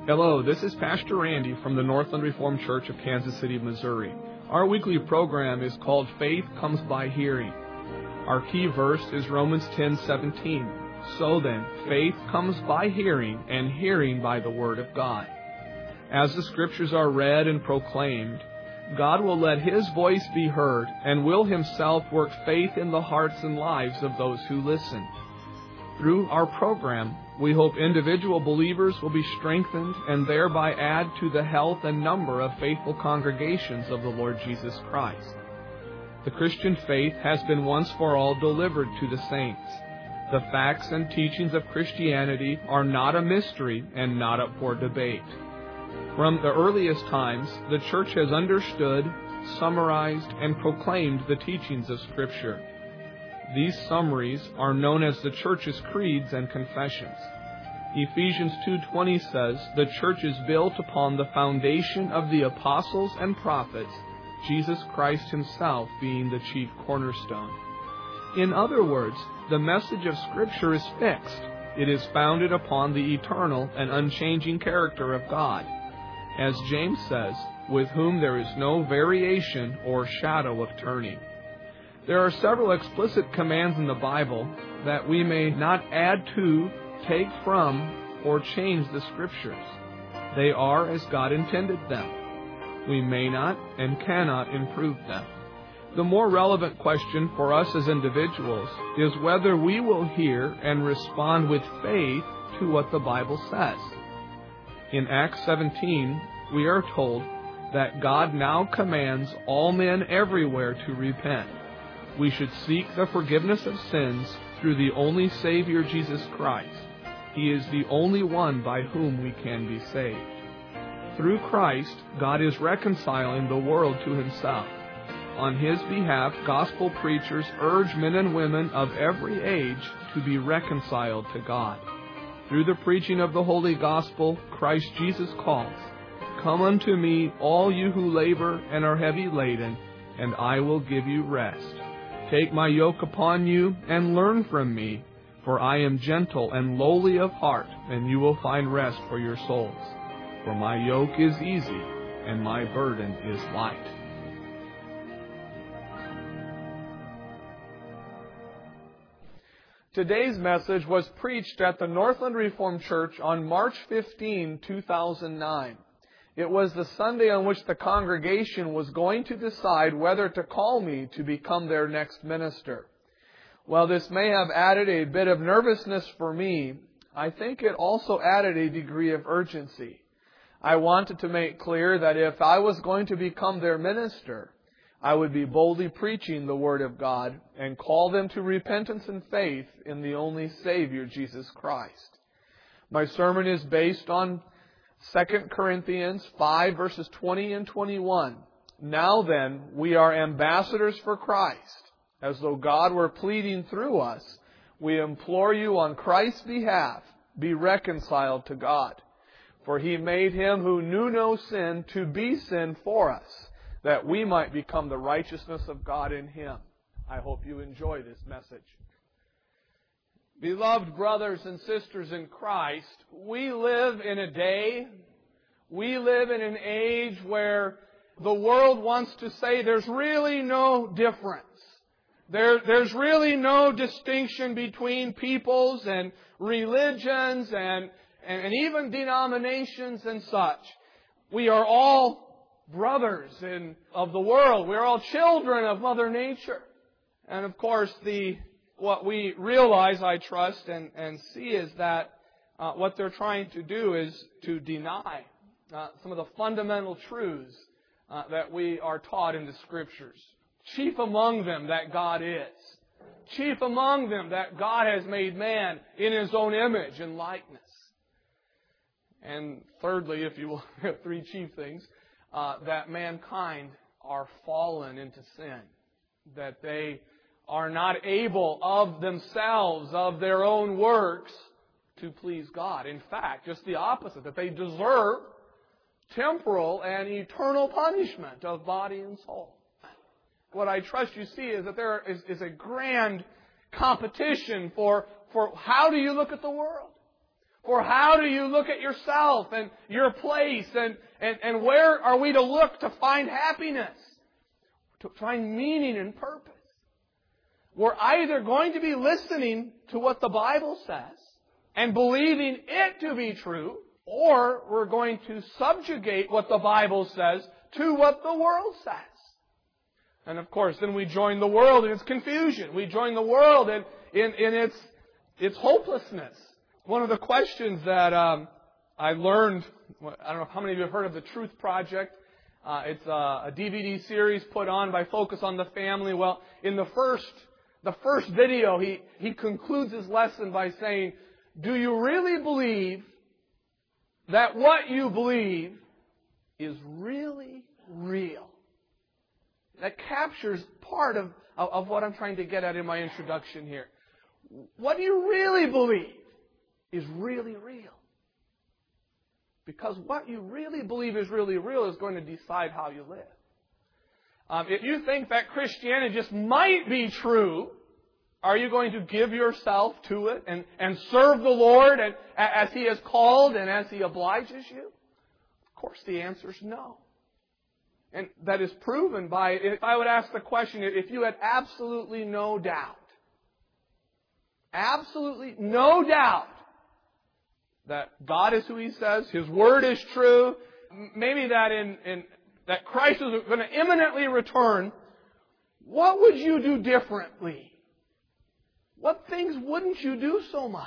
Hello, this is Pastor Randy from the Northland Reformed Church of Kansas City, Missouri. Our weekly program is called Faith Comes by Hearing. Our key verse is Romans 10:17. So then, faith comes by hearing, and hearing by the Word of God. As the Scriptures are read and proclaimed, God will let His voice be heard and will Himself work faith in the hearts and lives of those who listen. Through our program, we hope individual believers will be strengthened and thereby add to the health and number of faithful congregations of the Lord Jesus Christ. The Christian faith has been once for all delivered to the saints. The facts and teachings of Christianity are not a mystery and not up for debate. From the earliest times, the Church has understood, summarized, and proclaimed the teachings of Scripture. These summaries are known as the Church's creeds and confessions. Ephesians 2:20 says, "The Church is built upon the foundation of the apostles and prophets, Jesus Christ Himself being the chief cornerstone." In other words, the message of Scripture is fixed. It is founded upon the eternal and unchanging character of God. As James says, with whom there is no variation or shadow of turning. There are several explicit commands in the Bible that we may not add to, take from, or change the Scriptures. They are as God intended them. We may not and cannot improve them. The more relevant question for us as individuals is whether we will hear and respond with faith to what the Bible says. In Acts 17, we are told that God now commands all men everywhere to repent. We should seek the forgiveness of sins through the only Savior, Jesus Christ. He is the only one by whom we can be saved. Through Christ, God is reconciling the world to Himself. On His behalf, gospel preachers urge men and women of every age to be reconciled to God. Through the preaching of the Holy Gospel, Christ Jesus calls, "Come unto me, all you who labor and are heavy laden, and I will give you rest. Take my yoke upon you and learn from me, for I am gentle and lowly of heart, and you will find rest for your souls. For my yoke is easy and my burden is light." Today's message was preached at the Northland Reformed Church on March 15, 2009. It was the Sunday on which the congregation was going to decide whether to call me to become their next minister. While this may have added a bit of nervousness for me, I think it also added a degree of urgency. I wanted to make clear that if I was going to become their minister, I would be boldly preaching the Word of God and call them to repentance and faith in the only Savior, Jesus Christ. My sermon is based on 2 Corinthians 5 verses 20 and 21. "Now then, we are ambassadors for Christ. As though God were pleading through us, we implore you on Christ's behalf, be reconciled to God. For He made Him who knew no sin to be sin for us, that we might become the righteousness of God in Him." I hope you enjoy this message. Beloved brothers and sisters in Christ, we live in a day, we live in an age where the world wants to say there's really no difference. There's really no distinction between peoples and religions and even denominations and such. We are all brothers of the world. We're all children of Mother Nature. And of course, what we realize, I trust, and see is that what they're trying to do is to deny some of the fundamental truths that we are taught in the Scriptures. Chief among them, that God is. Chief among them, that God has made man in His own image and likeness. And thirdly, if you will, three chief things, that mankind are fallen into sin. That they are not able of themselves, of their own works, to please God. In fact, just the opposite, that they deserve temporal and eternal punishment of body and soul. What I trust you see is that there is a grand competition for how do you look at the world? For how do you look at yourself and your place and where are we to look to find happiness, to find meaning and purpose? We're either going to be listening to what the Bible says and believing it to be true, or we're going to subjugate what the Bible says to what the world says. And of course, then we join the world in its confusion. We join the world in its hopelessness. One of the questions that I learned, I don't know how many of you have heard of the Truth Project. It's a DVD series put on by Focus on the Family. Well, in the first video, he concludes his lesson by saying, do you really believe that what you believe is really real? That captures part of what I'm trying to get at in my introduction here. What do you really believe is really real? Because what you really believe is really real is going to decide how you live. If you think that Christianity just might be true, are you going to give yourself to it and serve the Lord as He has called and as He obliges you? Of course, the answer is no. And that is proven by, if I would ask the question, if you had absolutely no doubt that God is who He says, His Word is true, maybe that that Christ is going to imminently return, what would you do differently? What things wouldn't you do so much?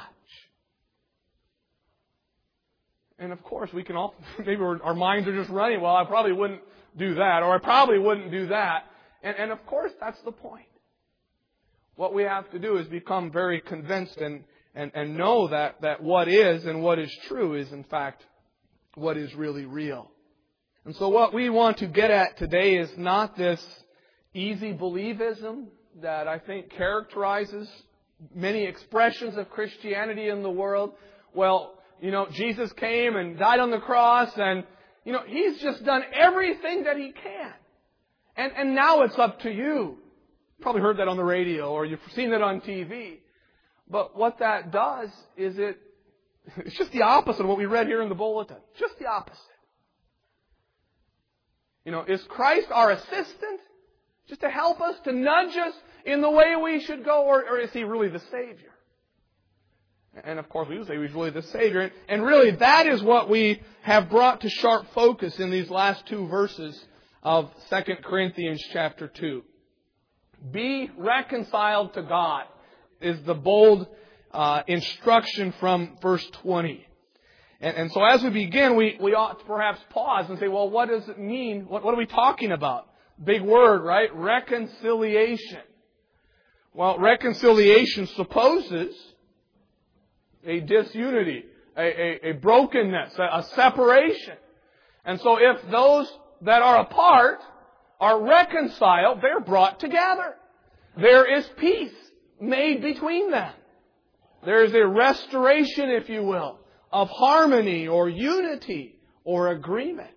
And of course, we can all, maybe our minds are just running, well, I probably wouldn't do that, or I probably wouldn't do that. And of course, that's the point. What we have to do is become very convinced and know that what is and what is true is in fact what is really real. And so what we want to get at today is not this easy believism that I think characterizes many expressions of Christianity in the world. Well, Jesus came and died on the cross and, He's just done everything that He can. And now it's up to you. Probably heard that on the radio or you've seen it on TV. But what that does is it's just the opposite of what we read here in the bulletin. Just the opposite. Is Christ our assistant? Just to help us, to nudge us in the way we should go? Or is He really the Savior? And of course we would say He's really the Savior. And really that is what we have brought to sharp focus in these last two verses of 2 Corinthians chapter 2. Be reconciled to God is the bold instruction from verse 20. And so as we begin, we ought to perhaps pause and say, well, what does it mean? What are we talking about? Big word, right? Reconciliation. Well, reconciliation supposes a disunity, a brokenness, a separation. And so if those that are apart are reconciled, they're brought together. There is peace made between them. There is a restoration, if you will, of harmony or unity or agreement.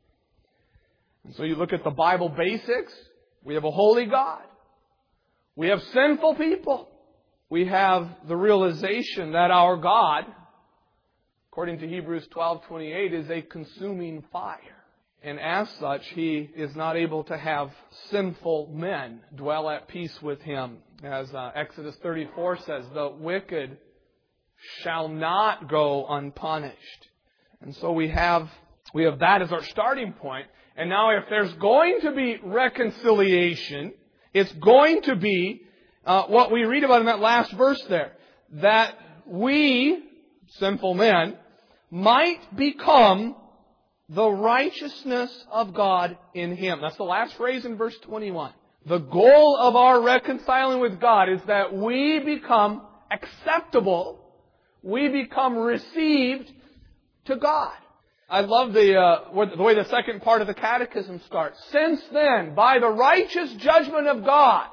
And so you look at the Bible basics. We have a holy God. We have sinful people. We have the realization that our God, according to Hebrews 12:28, is a consuming fire. And as such, He is not able to have sinful men dwell at peace with Him. As Exodus 34 says, the wicked shall not go unpunished. And so we have that as our starting point. And now if there's going to be reconciliation, it's going to be what we read about in that last verse there. That we, sinful men, might become the righteousness of God in Him. That's the last phrase in verse 21. The goal of our reconciling with God is that we become acceptable. We become received to God. I love the way the second part of the Catechism starts. Since then, by the righteous judgment of God,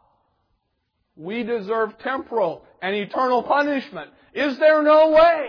we deserve temporal and eternal punishment. Is there no way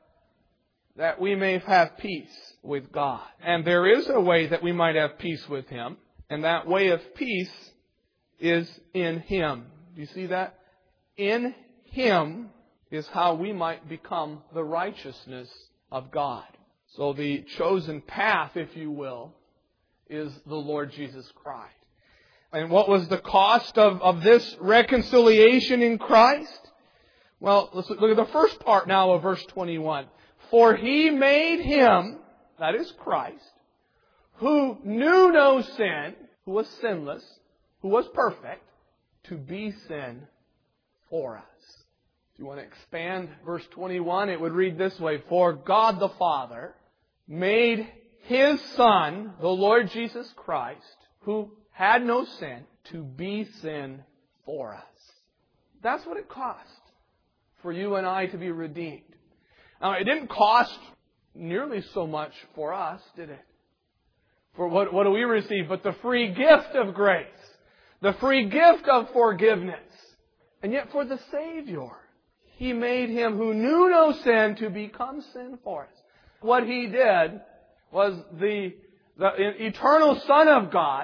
that we may have peace with God? And there is a way that we might have peace with Him. And that way of peace is in Him. Do you see that? In Him is how we might become the righteousness of God. So the chosen path, if you will, is the Lord Jesus Christ. And what was the cost of this reconciliation in Christ? Well, let's look at the first part now of verse 21. For He made Him, that is Christ, who knew no sin, who was sinless, who was perfect, to be sin for us. If you want to expand verse 21, it would read this way. For God the Father made His Son, the Lord Jesus Christ, who had no sin, to be sin for us. That's what it cost for you and I to be redeemed. Now, it didn't cost nearly so much for us, did it? For what do we receive but the free gift of grace, the free gift of forgiveness. And yet for the Savior, He made Him who knew no sin to become sin for us. What He did was the eternal Son of God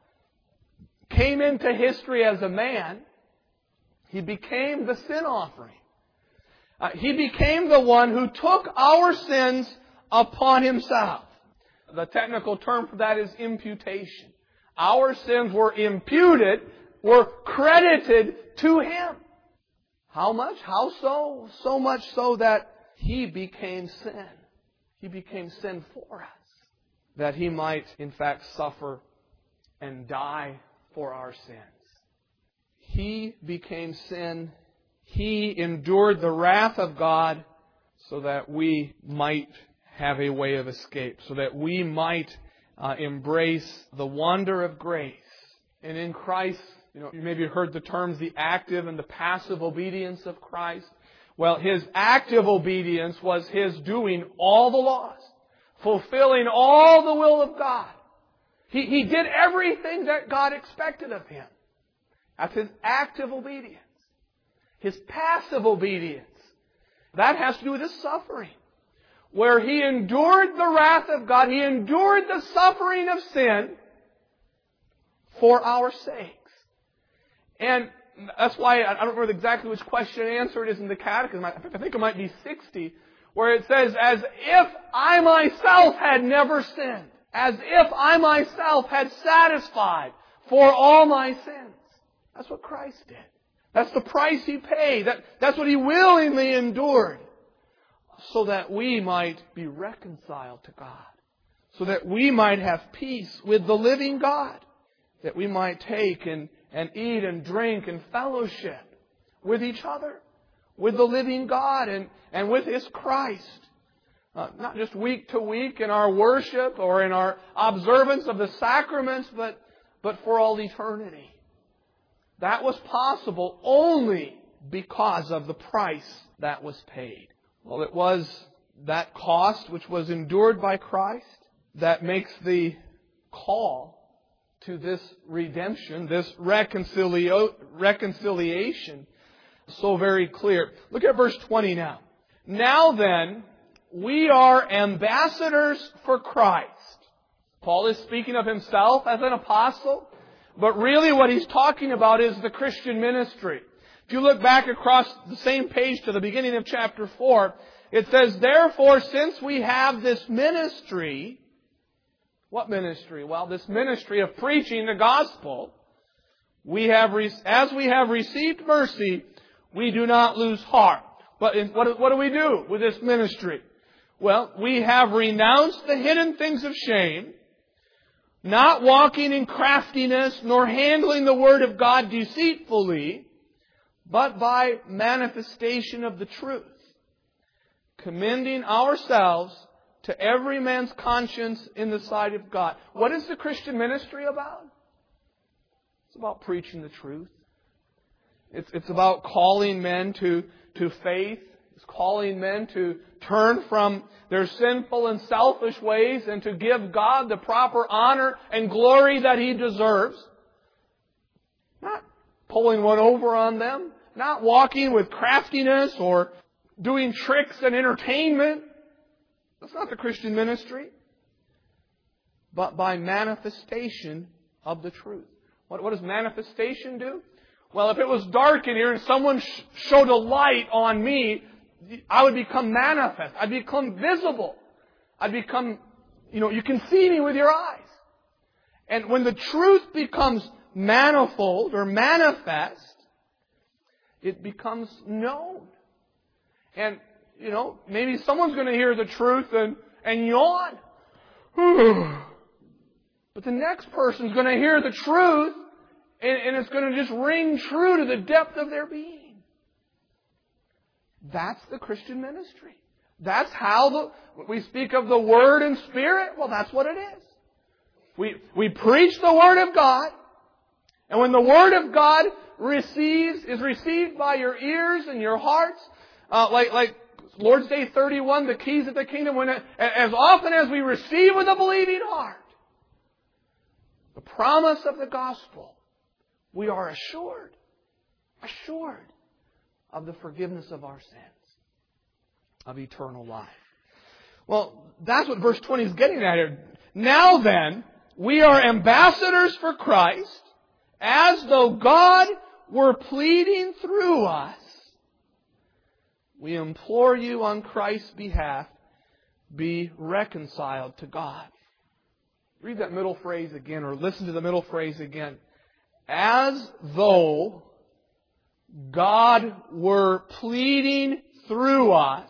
came into history as a man. He became the sin offering. He became the one who took our sins upon Himself. The technical term for that is imputation. Our sins were imputed, were credited to Him. How much? How so? So much so that He became sin. He became sin for us. That He might, in fact, suffer and die for our sins. He became sin. He endured the wrath of God so that we might have a way of escape, so that we might embrace the wonder of grace. And in Christ, you maybe heard the terms the active and the passive obedience of Christ. Well, His active obedience was His doing all the laws, fulfilling all the will of God. He did everything that God expected of Him. That's His active obedience. His passive obedience, that has to do with His suffering, where He endured the wrath of God. He endured the suffering of sin for our sakes. And that's why, I don't remember exactly which question and answer it is in the Catechism. I think it might be 60, where it says, as if I myself had never sinned, as if I myself had satisfied for all my sins. That's what Christ did. That's the price He paid. That's what He willingly endured. So that we might be reconciled to God. So that we might have peace with the living God. That we might take and eat and drink and fellowship with each other. With the living God and with His Christ. Not just week to week in our worship or in our observance of the sacraments, but for all eternity. That was possible only because of the price that was paid. Well, it was that cost which was endured by Christ that makes the call to this redemption, this reconciliation so very clear. Look at verse 20 now. Now then, we are ambassadors for Christ. Paul is speaking of himself as an apostle. But really what he's talking about is the Christian ministry. If you look back across the same page to the beginning of chapter 4, it says, therefore, since we have this ministry, what ministry? Well, this ministry of preaching the gospel, as we have received mercy, we do not lose heart. But what do we do with this ministry? Well, we have renounced the hidden things of shame, not walking in craftiness, nor handling the word of God deceitfully, but by manifestation of the truth, commending ourselves to every man's conscience in the sight of God. What is the Christian ministry about? It's about preaching the truth. It's about calling men to faith. It's calling men to turn from their sinful and selfish ways and to give God the proper honor and glory that He deserves. Not pulling one over on them. Not walking with craftiness or doing tricks and entertainment. That's not the Christian ministry. But by manifestation of the truth. What does manifestation do? Well, if it was dark in here and someone showed a light on me, I would become manifest. I'd become visible. I'd become, you can see me with your eyes. And when the truth becomes manifold or manifest, it becomes known. And, maybe someone's going to hear the truth and yawn. But the next person's going to hear the truth and it's going to just ring true to the depth of their being. That's the Christian ministry. That's how we speak of the Word and Spirit. Well, that's what it is. We preach the Word of God, and when the Word of God is received by your ears and your hearts, like Lord's Day 31, the keys of the kingdom, as often as we receive with a believing heart the promise of the gospel, we are assured of the forgiveness of our sins, of eternal life. Well, that's what verse 20 is getting at here. Now then, we are ambassadors for Christ, as though God were pleading through us. We implore you on Christ's behalf, be reconciled to God. Read that middle phrase again, or listen to the middle phrase again. As though God were pleading through us.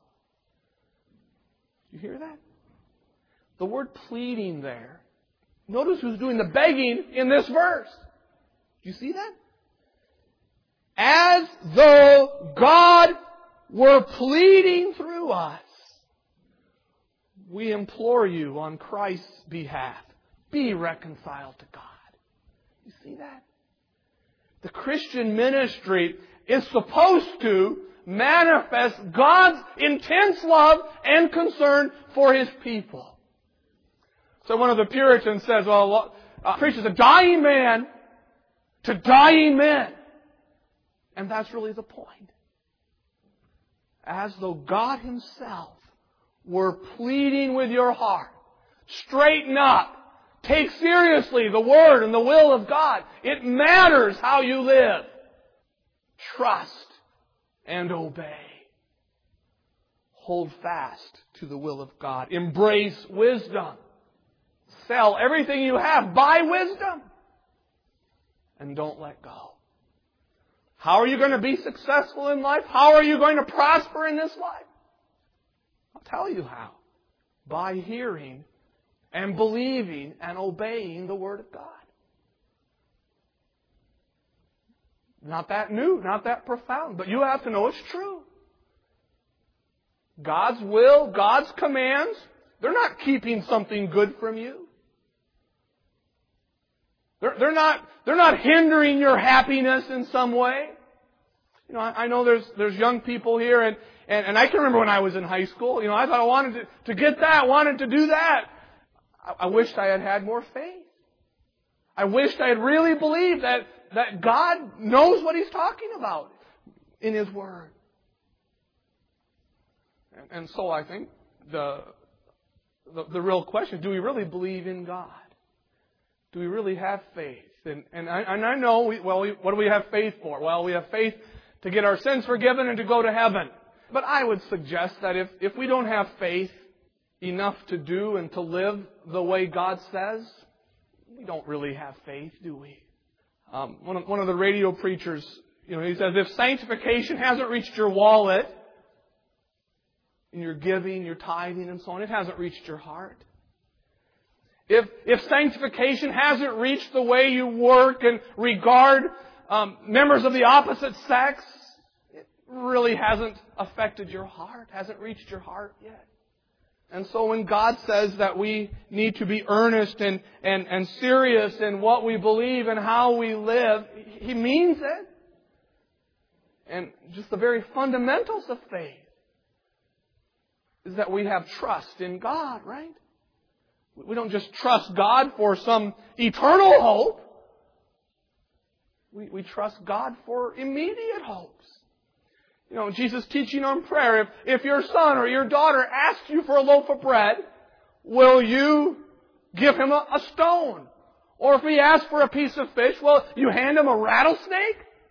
You hear that? The word pleading there. Notice who's doing the begging in this verse. Do you see that? As though God were pleading through us. We implore you on Christ's behalf, be reconciled to God. You see that? The Christian ministry is supposed to manifest God's intense love and concern for His people. So one of the Puritans says, preaches a dying man to dying men. And that's really the point. As though God Himself were pleading with your heart. Straighten up. Take seriously the Word and the will of God. It matters how you live. Trust and obey. Hold fast to the will of God. Embrace wisdom. Sell everything you have. Buy wisdom. And don't let go. How are you going to be successful in life? How are you going to prosper in this life? I'll tell you how. By hearing and believing and obeying the Word of God. Not that new, not that profound, but you have to know it's true. God's will, God's commands, they're not keeping something good from you. They're not hindering your happiness in some way. I know there's young people here, and I can remember when I was in high school. I thought I wanted to get that, wanted to do that. I wished I had had more faith. I wished I had really believed that God knows what He's talking about in His Word. And so I think the real question, do we really believe in God? Do we really have faith? And I know, what do we have faith for? Well, we have faith to get our sins forgiven and to go to heaven. But I would suggest that if we don't have faith enough to do and to live the way God says, we don't really have faith, do we? One of the radio preachers, he says, if sanctification hasn't reached your wallet, in your giving, your tithing and so on, it hasn't reached your heart. If sanctification hasn't reached the way you work and regard members of the opposite sex, it really hasn't affected your heart, hasn't reached your heart yet. And so when God says that we need to be earnest and serious in what we believe and how we live, He means it. And just the very fundamentals of faith is that we have trust in God, right? We don't just trust God for some eternal hope. We trust God for immediate hopes. Jesus' teaching on prayer, if your son or your daughter asks you for a loaf of bread, will you give him a stone? Or if he asks for a piece of fish, will you hand him a rattlesnake?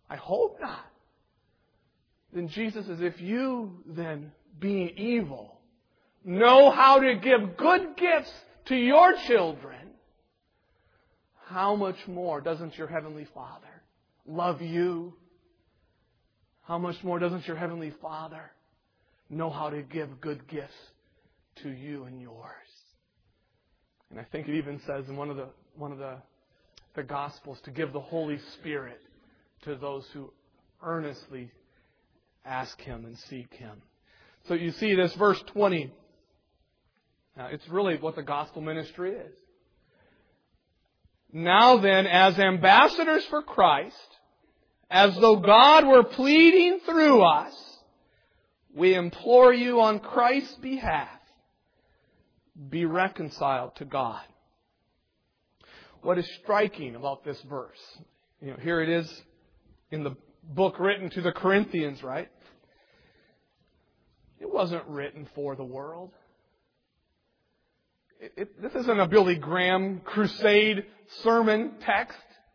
I hope not. Then Jesus says, if you then, being evil, know how to give good gifts to your children, how much more doesn't your Heavenly Father love you? How much more doesn't your Heavenly Father know how to give good gifts to you and yours? And I think it even says in one of the Gospels to give the Holy Spirit to those who earnestly ask Him and seek Him. So you see this verse 20. Now, it's really what the gospel ministry is. Now then, as ambassadors for Christ, as though God were pleading through us, we implore you on Christ's behalf, be reconciled to God. What is striking about this verse? Here it is in the book written to the Corinthians, right? It wasn't written for the world. This isn't a Billy Graham crusade sermon text.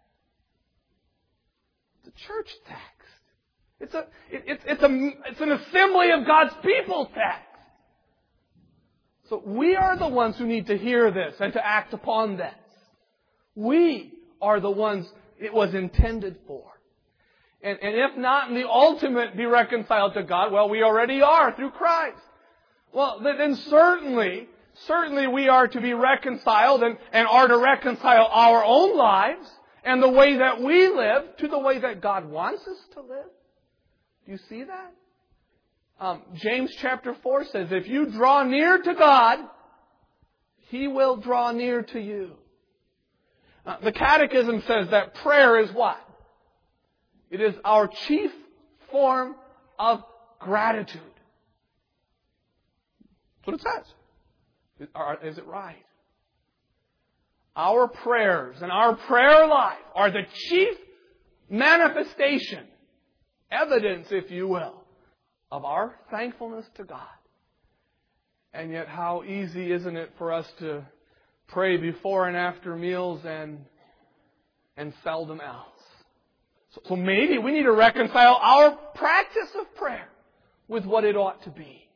It's a church text. It's an assembly of God's people text. So we are the ones who need to hear this and to act upon this. We are the ones it was intended for. And if not in the ultimate be reconciled to God, well, we already are through Christ. Well, then certainly we are to be reconciled and are to reconcile our own lives and the way that we live to the way that God wants us to live. Do you see that? James chapter 4 says, if you draw near to God, He will draw near to you. The Catechism says that prayer is what? It is our chief form of gratitude. That's what it says. Is it right? Our prayers and our prayer life are the chief manifestation, evidence, if you will, of our thankfulness to God. And yet how easy isn't it for us to pray before and after meals and seldom else. So maybe we need to reconcile our practice of prayer with what it ought to be.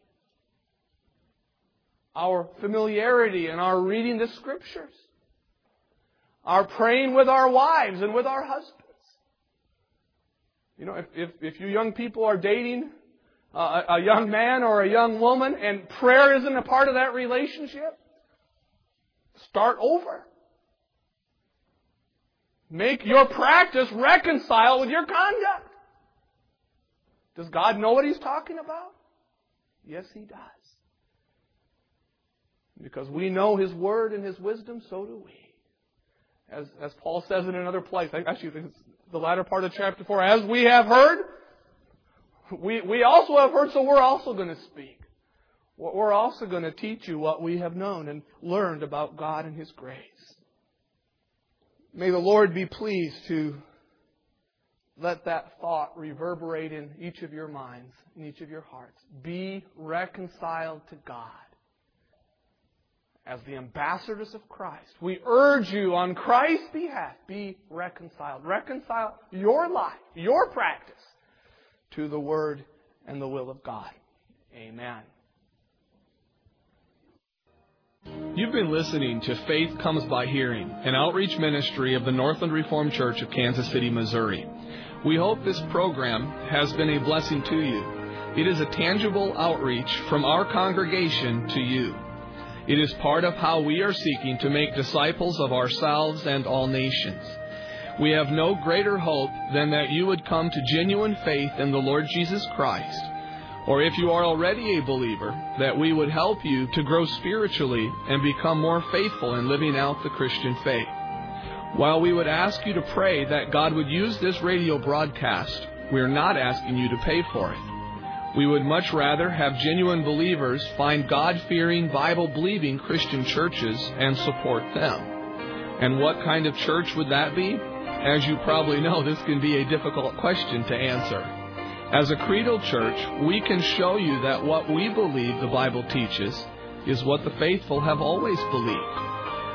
Our familiarity and our reading the Scriptures. Our praying with our wives and with our husbands. If you young people are dating a young man or a young woman and prayer isn't a part of that relationship, start over. Make your practice reconcile with your conduct. Does God know what He's talking about? Yes, He does. Because we know His Word and His wisdom, so do we. As Paul says in another place, actually it's the latter part of chapter 4, as we have heard, we also have heard, so we're also going to speak. We're also going to teach you what we have known and learned about God and His grace. May the Lord be pleased to let that thought reverberate in each of your minds, in each of your hearts. Be reconciled to God. As the ambassadors of Christ, we urge you on Christ's behalf, be reconciled. Reconcile your life, your practice, to the Word and the will of God. Amen. You've been listening to Faith Comes by Hearing, an outreach ministry of the Northland Reformed Church of Kansas City, Missouri. We hope this program has been a blessing to you. It is a tangible outreach from our congregation to you. It is part of how we are seeking to make disciples of ourselves and all nations. We have no greater hope than that you would come to genuine faith in the Lord Jesus Christ, or if you are already a believer, that we would help you to grow spiritually and become more faithful in living out the Christian faith. While we would ask you to pray that God would use this radio broadcast, we are not asking you to pay for it. We would much rather have genuine believers find God-fearing, Bible-believing Christian churches and support them. And what kind of church would that be? As you probably know, this can be a difficult question to answer. As a creedal church, we can show you that what we believe the Bible teaches is what the faithful have always believed.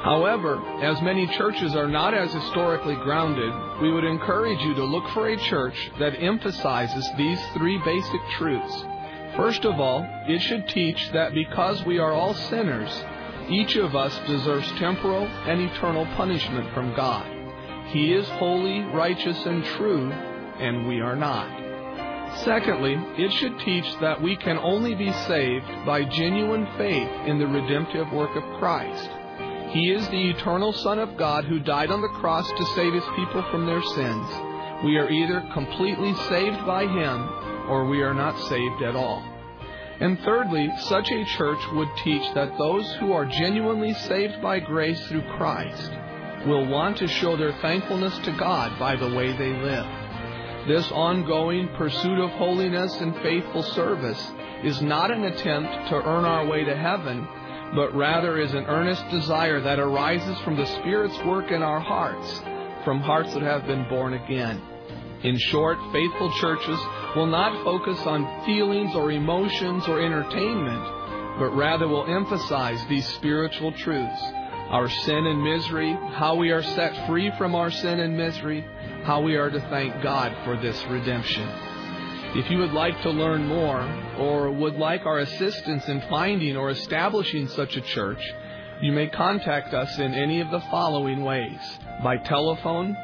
However, as many churches are not as historically grounded, we would encourage you to look for a church that emphasizes these three basic truths. First of all, it should teach that because we are all sinners, each of us deserves temporal and eternal punishment from God. He is holy, righteous, and true, and we are not. Secondly, it should teach that we can only be saved by genuine faith in the redemptive work of Christ. He is the eternal Son of God who died on the cross to save His people from their sins. We are either completely saved by Him or we are not saved at all. And thirdly, such a church would teach that those who are genuinely saved by grace through Christ will want to show their thankfulness to God by the way they live. This ongoing pursuit of holiness and faithful service is not an attempt to earn our way to heaven, but rather is an earnest desire that arises from the Spirit's work in our hearts, from hearts that have been born again. In short, faithful churches will not focus on feelings or emotions or entertainment, but rather will emphasize these spiritual truths: our sin and misery, how we are set free from our sin and misery, how we are to thank God for this redemption. If you would like to learn more or would like our assistance in finding or establishing such a church, you may contact us in any of the following ways: by telephone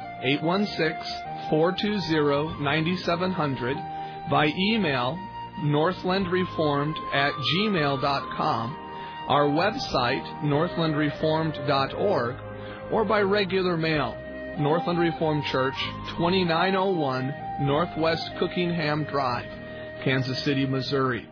816-420-9700, by email northlandreformed@gmail.com, our website northlandreformed.org, or by regular mail, Northland Reformed Church, 2901 Northwest Cookingham Drive, Kansas City, Missouri,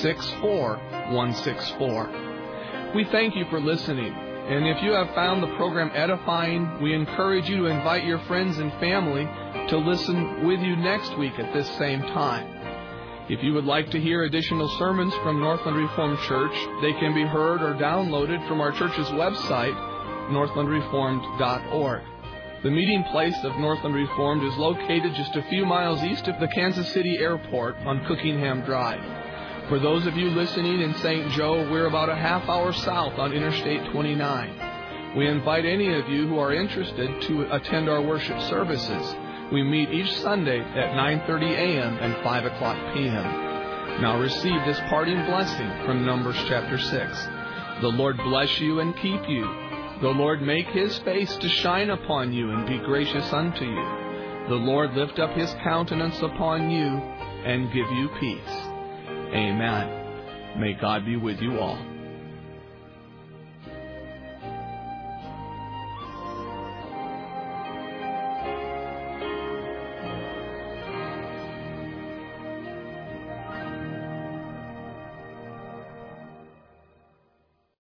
64164. We thank you for listening, and if you have found the program edifying, we encourage you to invite your friends and family to listen with you next week at this same time. If you would like to hear additional sermons from Northland Reformed Church, they can be heard or downloaded from our church's website, northlandreformed.org. The meeting place of Northland Reformed is located just a few miles east of the Kansas City Airport on Cookingham Drive. For those of you listening in St. Joe, we're about a half hour south on Interstate 29. We invite any of you who are interested to attend our worship services. We meet each Sunday at 9:30 a.m. and 5 o'clock p.m. Now receive this parting blessing from Numbers chapter 6. The Lord bless you and keep you. The Lord make His face to shine upon you and be gracious unto you. The Lord lift up His countenance upon you and give you peace. Amen. May God be with you all.